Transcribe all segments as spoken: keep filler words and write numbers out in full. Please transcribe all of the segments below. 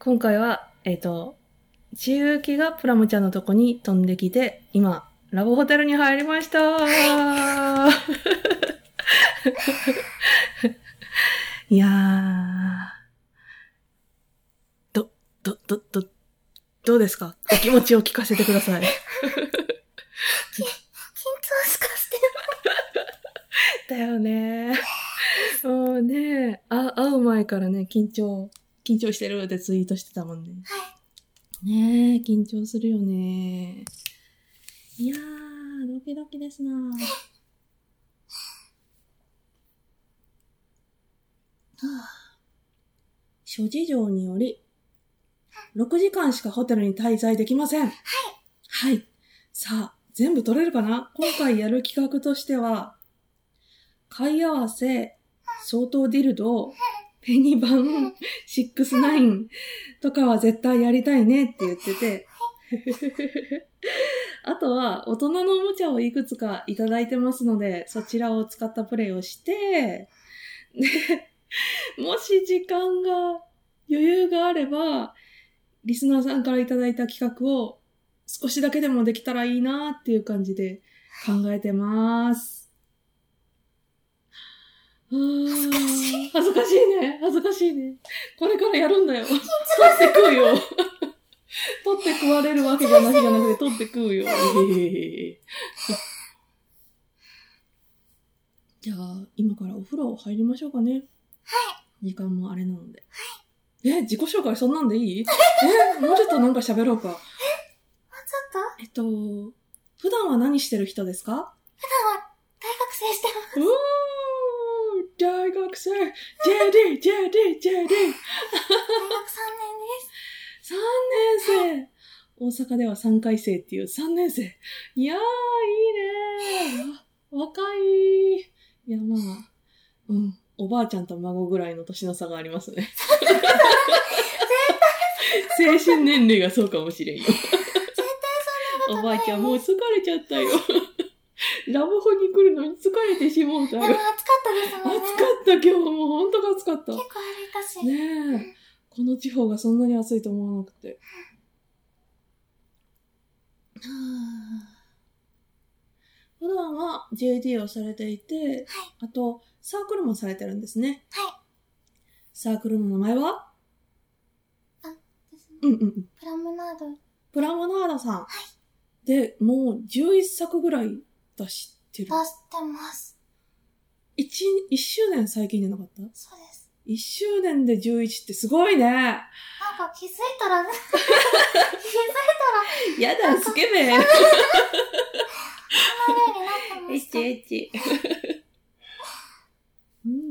今回は、えっと、ちゆきがプラムちゃんのとこに飛んできて、今、ラブホテルに入りましたーいやー、ど、ど、ど、ど、どうですか？お気持ちを聞かせてください。緊張しかしてる。だよね。もうね、あ、会う前からね、緊張、緊張してるってツイートしてたもんね。 はい。 ねえ、緊張するよね。いやー、ドキドキですなー。諸事情により、ろくじかんしかホテルに滞在できません。はい。はい。さあ、全部取れるかな？今回やる企画としては、貝合わせ、相当ディルド、ペニバン、シックスナインとかは絶対やりたいねって言ってて、あとは大人のおもちゃをいくつかいただいてますので、そちらを使ったプレイをして、で、もし時間が余裕があれば、リスナーさんからいただいた企画を少しだけでもできたらいいなっていう感じで考えてます。 恥ずかしい。 恥ずかしいね。恥ずかしいね。これからやるんだよ。取って食うよ。取って食われるわけじゃなくじゃなくて取って食うよ。じゃあ、今からお風呂入りましょうかね。 はい。 時間もあれなので。はい。え、自己紹介そんなんでいい？え、もうちょっとなんか喋ろうか。 え、もうちょっとえっと、普段は何してる人ですか？ 普段は大学生してます。 うー大学生 !ジェーディー、ジェーディー、ジェーディー 大学さんねんです。 さんねん生大阪ではさんかい生っていうさんねん生。いやー、いいねー。若い。いや、まあ、うん。おばあちゃんと孫ぐらいの年の差がありますね。精神年齢がそうかもしれんよ。 絶対そんなことない。 おばあちゃんもう疲れちゃったよ。ラブホに来るのに疲れてしもうたよ。 でも暑かったですもんね。 暑かった今日もうほんと暑かった。 結構歩いたし。 ねえ、うん、この地方がそんなに暑いと思わなくて。うん、普段は ジェーディー をされていて、はい、あとサークルもされてるんですね。 はい。 サークルの名前は？ あ、ですね。 うんうんうん。プラムナード。 プラムナードさん。 はい。 で、もうじゅういっさくぐらい出してる。 出してます。 いち、いっしゅうねん最近じゃなかった？ そうです。 いっしゅうねんでじゅういちってすごいね。 なんか気づいたら、気づいたら。 やだ、スケベ。 こんなようになってました。 エッチエッチ。うんうん。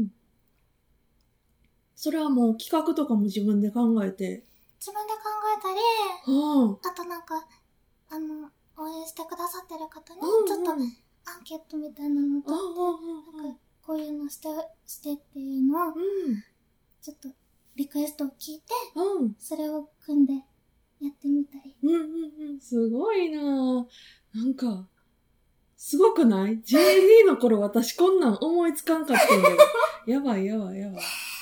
それはもう企画とかも自分で考えて。 自分で考えたり、 はあ、 あとなんか、あの、応援してくださってる方に、 うんうん、 ちょっとアンケートみたいなのと、 うん、 なんかこういうのして、してっていうのを、 うん、 ちょっとリクエストを聞いて、 うん、 それを組んでやってみたり。 うんうんうん、すごいなぁ。なんか、すごくない？ ジェーディー の頃私こんなん思いつかんかったんだけど。やばいやばいやばい。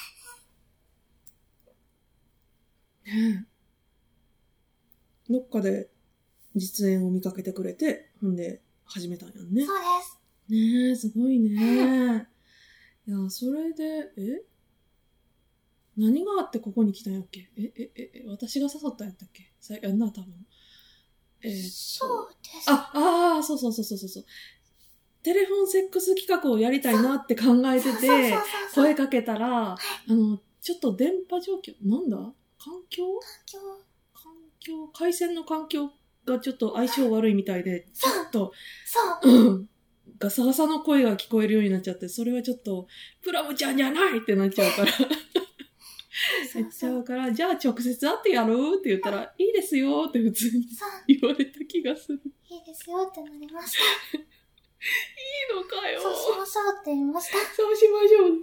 ねえ。どっかで実演を見かけてくれて、ほんで始めたんやんね。 そうです。 ねえ、すごいね。いや、それで、え何があってここに来たんやっけ？え、え、え、え、私が誘ったんやったっけ？さやんな、多分。えー、 そうです。 あ、ああ、そうそうそうそうそう。テレフォンセックス企画をやりたいなって考えてて、声かけたら、はい、あの、ちょっと電波状況、なんだ？環境？ 環境環境回線の環境がちょっと相性悪いみたいで、ちょっと、 そう。 うん。ガサガサの声が聞こえるようになっちゃって、それはちょっと、プラムちゃんじゃないってなっちゃうから。言っちゃうから、じゃあ直接会ってやろうって言ったら、いいですよって普通に言われた気がする。 いいですよってなりました。 いいのかよ。 そうしましょうって言いました。 そうしましょう。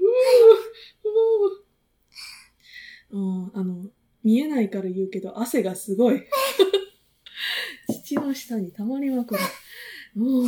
うーん。うん、あの、見えないから言うけど、汗がすごい。父の下に溜まりまくる。うん。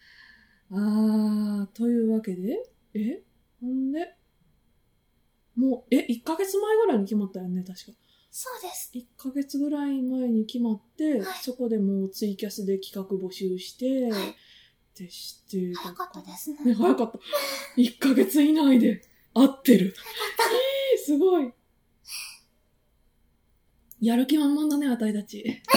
あー、というわけで、えほんで、もう、え、いっかげつまえぐらいに決まったよね、確か。 そうです。 いっかげつぐらい前に決まって、 はい、 そこでもうツイキャスで企画募集して、はい、でして、 早かったですね。 ね、早かった。いっかげつ以内で合ってる。えー、すごい。やる気満々だね、あたいたち。でもなんか、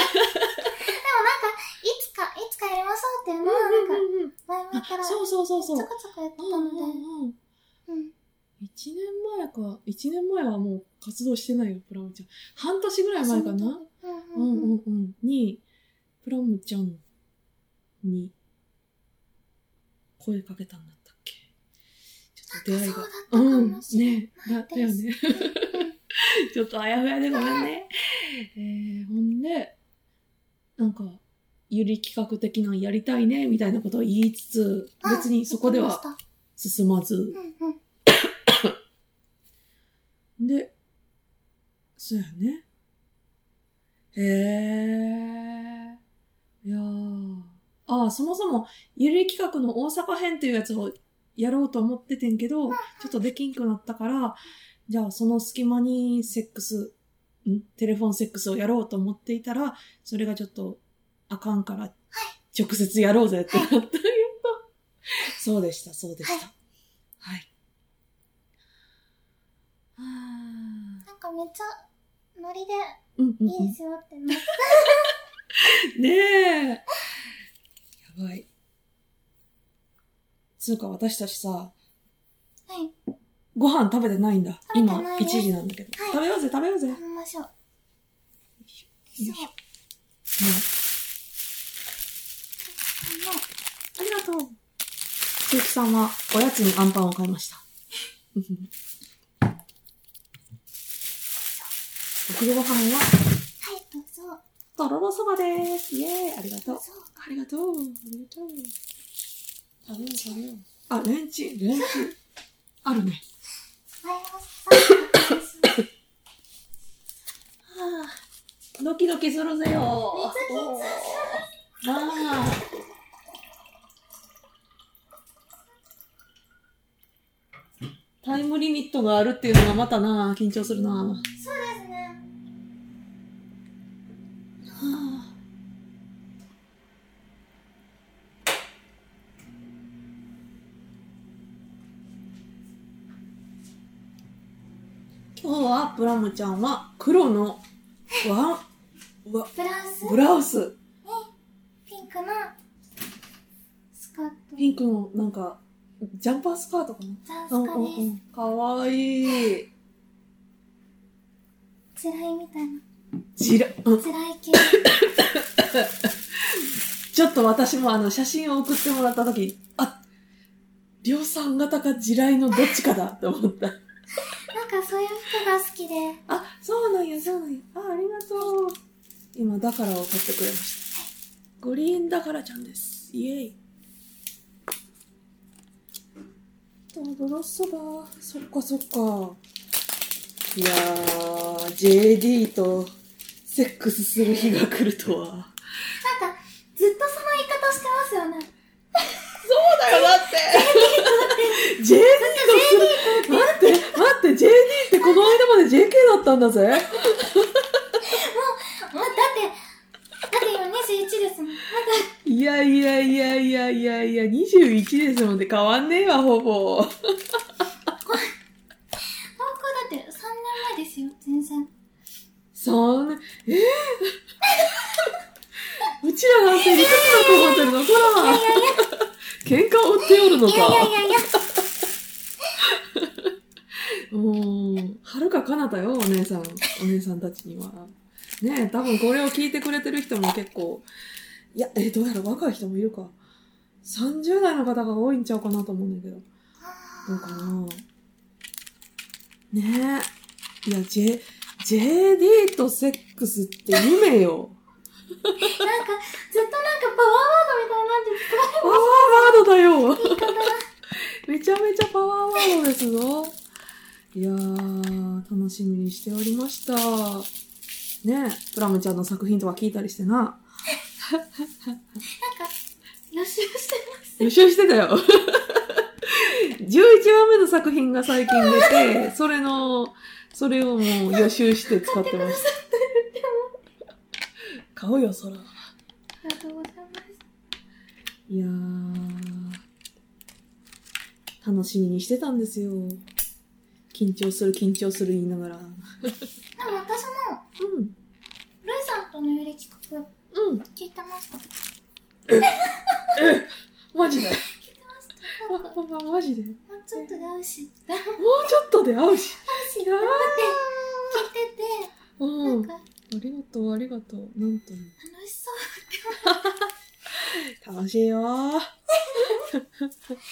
いつか、いつかやりましょうっていうのは、なんか、前々から、 そうそうそうそう。 ちょこちょこやってたので。うんうんうん。 一年前か。一年前はもう活動してないよ、プラムちゃん。半年ぐらい前かな。うんうんうんうん。に、プラムちゃんに声かけたんだったっけ。ちょっと出会いが。うん。ねだ、だよね。ちょっとあやふやでごめんね。えー、ほんで、なんか、ゆり企画的なのやりたいね、みたいなことを言いつつ、別にそこでは進まず。うんうんで、そうやね。へえ。いやー。ああ、そもそも、ゆるい企画の大阪編っていうやつをやろうと思っててんけど、ちょっとできんくなったから、じゃあその隙間にセックス、んテレフォンセックスをやろうと思っていたら、それがちょっとあかんから、直接やろうぜってなったんやと。そうでした、そうでした。はい。 なんかめっちゃノリでいいですよってなった。 ねえ。やばい。つうか私たちさ、はい、ご飯食べてないんだ。今いちじなんだけど、はい。食べようぜ食べようぜ。 食べましょう。よいしょ。よいしょ。ありがとう。つゆきさんはおやつにアンパンを買いました。お昼ご飯は、はい、 どうぞ。 とろろそばです。イエーイ、ありがとう。ありがとう。ありがとう。食べよう食べよう。あ、レンチ、レンチ。あるね。はあ、ドキドキするぜよ。 めっちゃ緊張します。ああ。 タイムリミットがあるっていうのがまたな、緊張するな。 そうですね。 はあ、今日はプラムちゃんは黒のワンわブラウスブラウスにピンクのスカート。 ピンクのなんかジャンパースカートかな。 ジャンスカです。うんうん、 かわいい。 地雷みたいな。 地雷、うん、 地雷系。 ちょっと私もあの写真を送ってもらったとき、あ、量産型か地雷のどっちかだって思った。 なんかそういう人が好きで。 あ、そうなんや、そうなんや。あ、ありがとう。今、だからを取ってくれました。はい、グリーンだからちゃんです。イエイ。とろそば。そっかそっか。いやー、ジェーディー とセックスする日が来るとは。 なんか、ずっとその言い方してますよね。 そうだよ、だって。ジェーディー とする。待って、待って、ジェーディー ってこの間まで ジェーケー だったんだぜ。もう、もう、だって、 だって今にじゅういちですもん。 いやいやいやいやいやいや、にじゅういちですもんで変わんねえわ、ほぼ。 高校だってさんねんまえですよ、全然。 そんな、えぇ、ー、うちらなんていくつだと思ってるの、ほら。いやいやいや。喧嘩を売っておるのか。いやいやいやいや。もう、はるか彼方よ、お姉さん。お姉さんたちには。ねえ、多分これを聞いてくれてる人も結構、いや、え、どうやら若い人もいるか。さんじゅう代の方が多いんちゃうかなと思うんだけど。どうかな。ねえ。いや、J、ジェーディー とセックスって夢よ。 なんか、ずっとなんかパワーワードみたいになってパワーワードだよ。めちゃめちゃパワーワードですぞ。いやー、楽しみにしておりました。ねえ、プラムちゃんの作品とか聞いたりしてな。なんか、 予習してます。 予習してたよ。じゅういちわめの作品が最近出て、それのそれをもう予習して使ってます。買おうよ、そら。 ありがとうございます。 いやー、楽しみにしてたんですよ。緊張する緊張する言いながら。でも私も、うん。ルイさんとのゆり企画、うん。聞いてました。 ええマジで聞いてました。 ま、マジでもうちょっとで会うし。もうちょっとで会うし。 会うし。いやー。聞いてて、 うん。なんかありがとう、ありがとう。なんとも。 楽しそう。 楽しいよー。めっちゃ楽しそう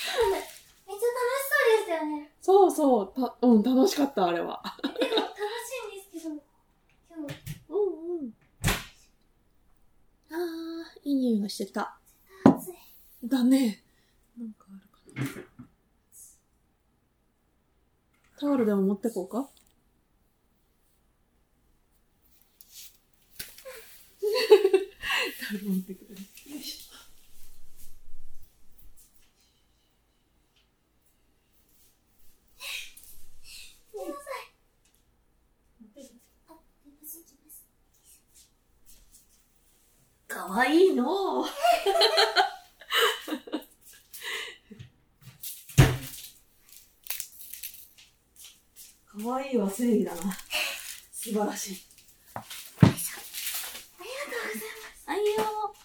ですよね。 そうそう。た、うん、楽しかった、あれは。 でも、楽しいんですけど、今日。 うんうん。あー、いい匂いがしてきた。 暑い。 だね。なんかあるかな。タオルでも持ってこうかタオル持ってくる。よいしょ。かわいいのかわいいは正義だな。素晴らしい。 ありがとうございます。 あいよ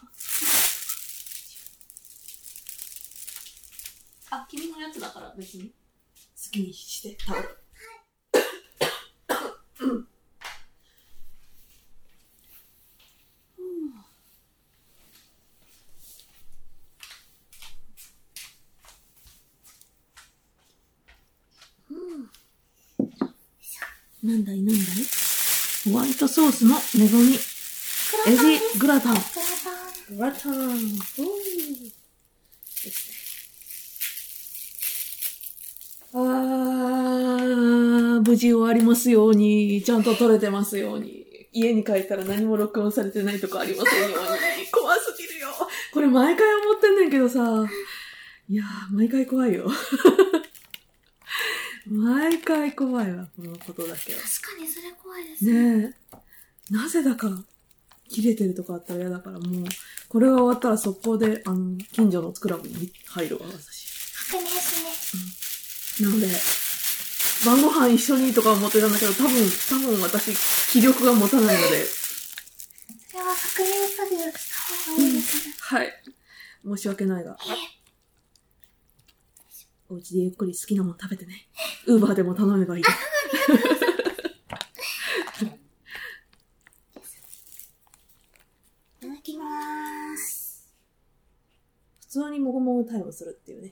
あ、君のやつだから別に好きにしてタオル。なんだいなんだいホワイトソースの恵み。エビグラタン。グラタン。グラタン。ですね。あー、無事終わりますように。ちゃんと撮れてますように。家に帰ったら何も録音されてないとかありませんように。怖すぎるよ。これ毎回思ってんねんけどさ。いやー、毎回怖いよ。毎回怖いわ、このことだけは。 確かにそれ怖いですね。 ねえ。なぜだか、切れてるとかあったら嫌だから、もう、これが終わったら速攻で、あの、近所のクラブに入るわ、私。 確認しね。うん。なので、晩ご飯一緒にとか思ってたんだけど、多分、多分私、気力が持たないので。 それは確認作業した方がいいですね。 はい。申し訳ないが。お家でゆっくり好きなもの食べてね。ウーバーでも頼めばいい。いただきまーす。 普通にもぐもぐタイムするっていうね。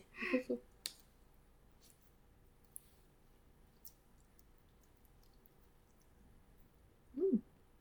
うん。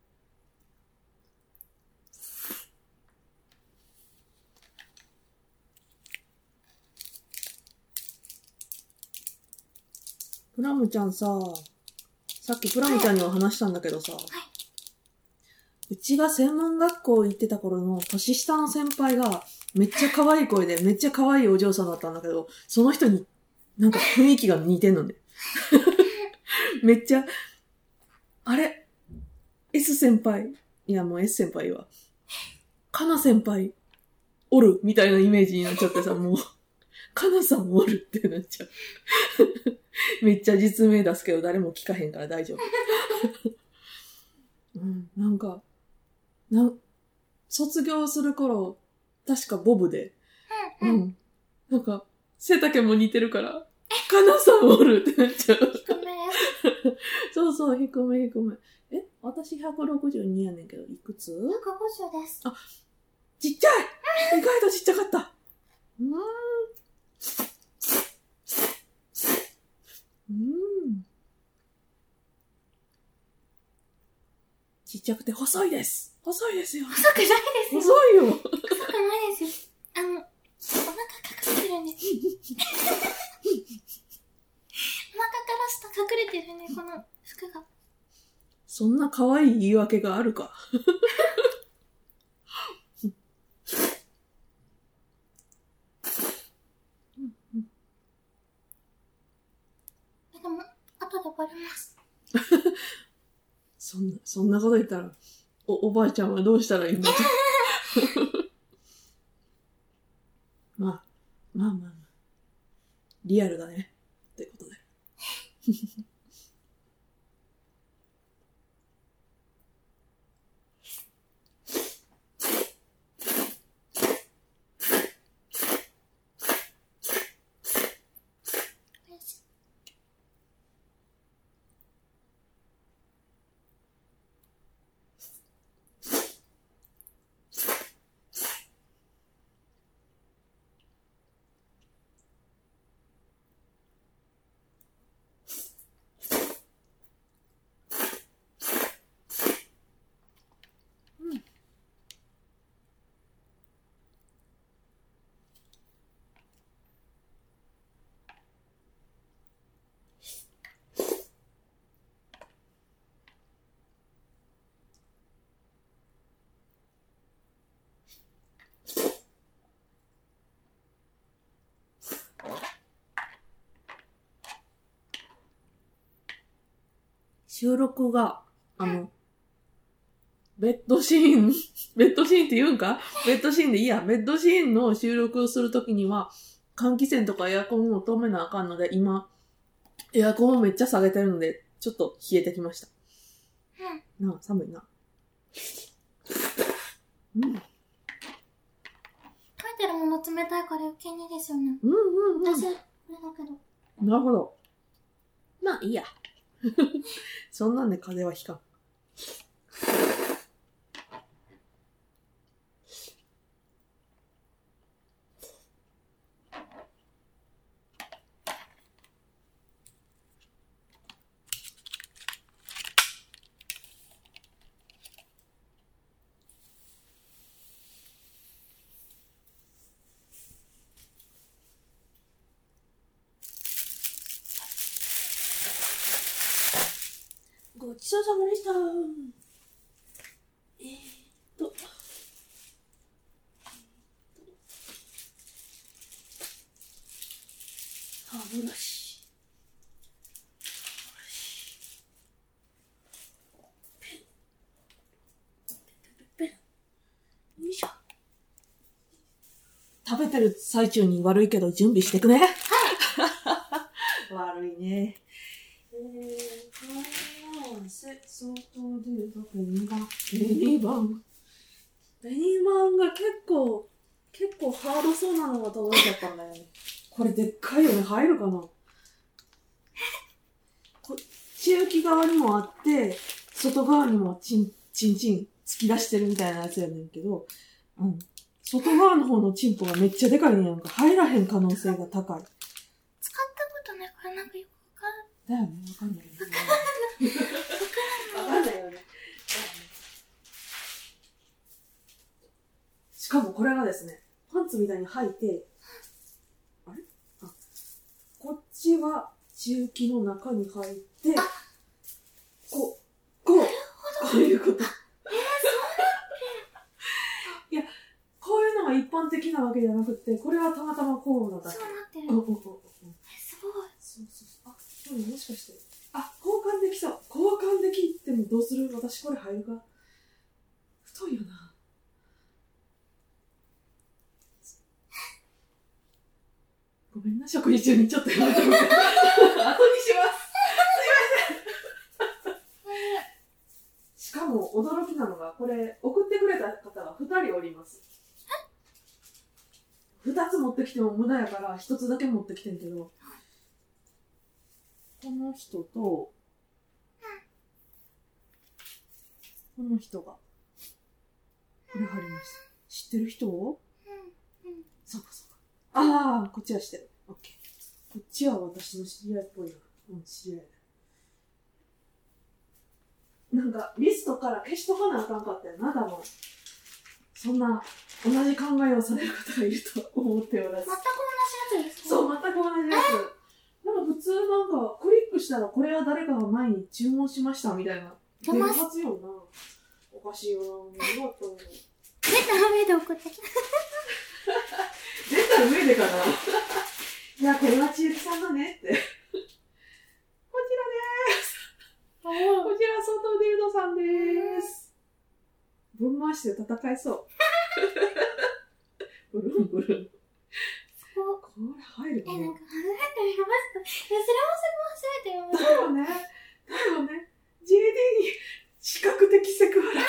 プラムちゃんさ、さっきプラムちゃんには話したんだけどさ、はい、うちが専門学校行ってた頃の年下の先輩がめっちゃ可愛い声でめっちゃ可愛いお嬢さんだったんだけど、その人になんか雰囲気が似てんのね。めっちゃ、あれ ?S 先輩。いやもう S 先輩は。かな先輩おるみたいなイメージになっちゃってさ、もう、かなさんおるってなっちゃう。めっちゃ実名出すけど誰も聞かへんから大丈夫。うん、なんか、な、卒業する頃、確かボブで、うん、うん、なんか、背丈も似てるから、かなさんおるってなっちゃう。 低めそうそう、低め低め。え、私ひゃくろくじゅうにやねんけど、いくつ ?ひゃくごじゅう です。 あ、ちっちゃい意外とちっちゃかった。うーん。うん。ちっちゃくて細いです。細いですよ。 細くないですよ。 細いよ。 細くないですよ。あの、お腹隠れてるんです。お腹から下隠れてるね、この服が。 そんな可愛い言い訳があるか。 でも、後でバレます。 そんな、そんなこと言ったら、お、おばあちゃんはどうしたらいいんだと。まあ、まあまあまあ。リアルだね。ってことで。収録が、あの、ベッドシーン、ベッドシーンって言うんか？ベッドシーンでいいや。ベッドシーンの収録をするときには、換気扇とかエアコンを止めなあかんので、今、エアコンをめっちゃ下げてるので、ちょっと冷えてきました。うん。なあ、寒いな。うん。 書いてるもの冷たいから余計にですよね。 うんうんうん。 私、これだけど。 なるほど。まあ、いいや。そんなんで風邪はひかん。ごちそうさまでした。えーっと。歯ブラシ。ペン。ペンペンペンペン。よいしょ。食べてる最中に悪いけど準備してくね。はい。悪いね。えーと、せ、相当で、だからにばん。にばん。にばんが結構、結構ハードそうなのが届いちゃったんだよね。これでっかいよね。入るかな？こ中期側にもあって、外側にもチン、チンチン突き出してるみたいなやつやねんけど、うん。外側の方のチンポがめっちゃでかいねんやんか。入らへん可能性が高い。 使ったことないからなんかよくわかる。 だよね、わかんないよね。わかんないよね。しかもこれがですね、パンツみたいに履いて、あれあ、こっちは中期の中に入って、こう、こう、こういうこと。えー、そうなってる。いや、こういうのが一般的なわけじゃなくて、これはたまたまこうなだけ。 そうなってる。 うんうんうんうん。 え、すごい。 そうそうそう。あ、でももしかして。あ、交換できそう。交換できてもどうする？私これ入るか？太いよな。ごめんな、食事中にちょっとやめてみて。後にします。すいません。しかも驚きなのが、これ送ってくれた方がふたりおります。ふたつ持ってきても無駄やからひとつだけ持ってきてんけど、この人と、この人が、これ貼りました。知ってる人を？うん、うん。そうかそうか。ああ、こっちは知ってる。オッケー。こっちは私の知り合いっぽいな。うん、知り合いだ。なんか、リストから消しとかなあかんかったよな、多分。そんな、同じ考えをされる方がいるとは思っておらず。 全く同じやつですか？ そう、全く同じやつ。なんか普通なんか、クリックしたらこれは誰かが前に注文しましたみたいな。出るはずよな。おかしいよな。ありがとう。 出たら上で送ってきた。 出たら上でかな。いや、これは千雪さんだねって。こちらでーす。 もうして戦いそう。ブルンブルン。 ここれ入るね。 え、なんか初めて見ました。え、それもそれも初めて見ました。 だよね。だよね。ジェーディー に視覚的セクハラ。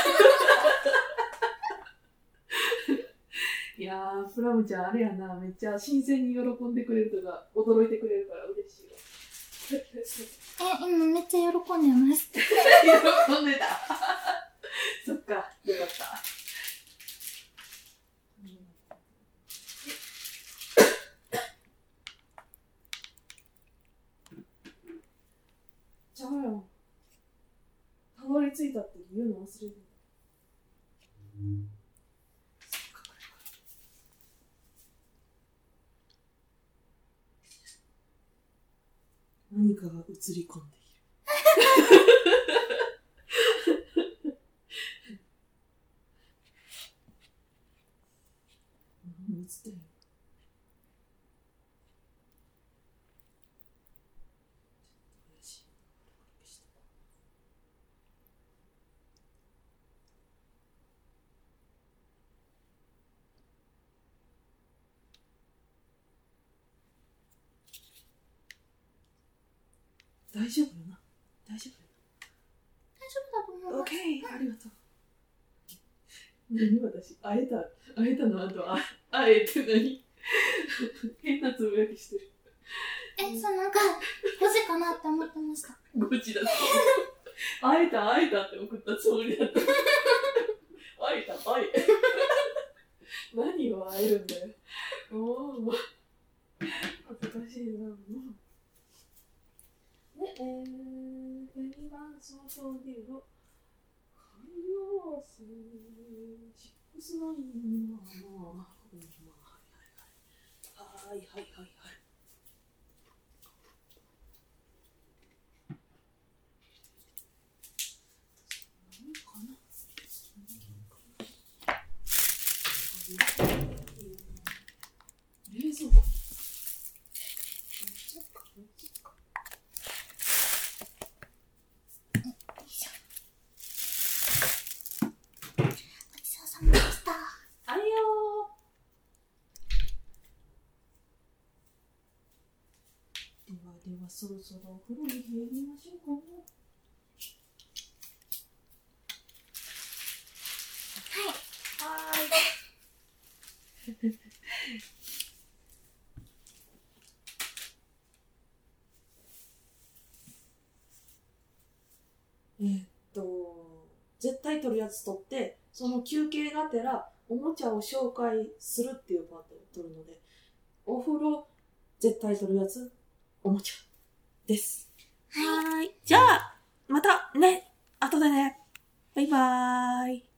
いやー、プラムちゃんあれやな、めっちゃ新鮮に喜んでくれるとか、驚いてくれるから嬉しいわ。 え、今めっちゃ喜んでます。 喜んでた。そっか、よかった。ちゃうよ。たどり着いたって言うの忘れる。何かが映り込んでいる。何映ってんの？大丈夫よな。大丈夫よ大丈夫だと思う。 オッケー、ありがとう。何私、あえた、あえたの後、あ、あえて何変なつぶやきしてる。 え、そうなんか、ごじかなって思ってました。 ごじだった。あえた、あえたって送ったつもりだった。あえた、あえ。何をあえるんだよ。もう、もう。恥ずかしいな、もう。で、えー、にばん相当デュオ、海洋水、シックスナインはまあ、はいはいはい。はいはいはいはい。何かな？冷蔵庫。ではそろそろお風呂に入りましょうかね。はい。はーい。えーっと、絶対取るやつ取って、その休憩がてらおもちゃを紹介するっていうパートを取るので、お風呂絶対取るやつ、おもちゃです。 はい。 じゃあ、またね、後でね。バイバーイ。